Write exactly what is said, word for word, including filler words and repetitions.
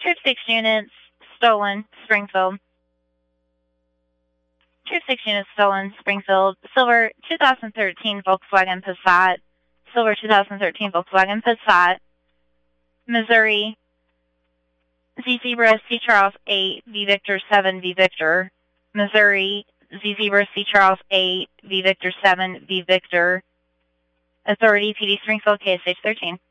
Troop six units stolen, Springfield. Troop six units stolen, Springfield. Silver two thousand thirteen Volkswagen Passat. Silver two thousand thirteen Volkswagen Passat. Missouri. Z Zebra C Charles eight V Victor seven V Victor. Missouri. Z Zebra C Charles eight V Victor seven V Victor. Authority P D Springfield K S H thirteen.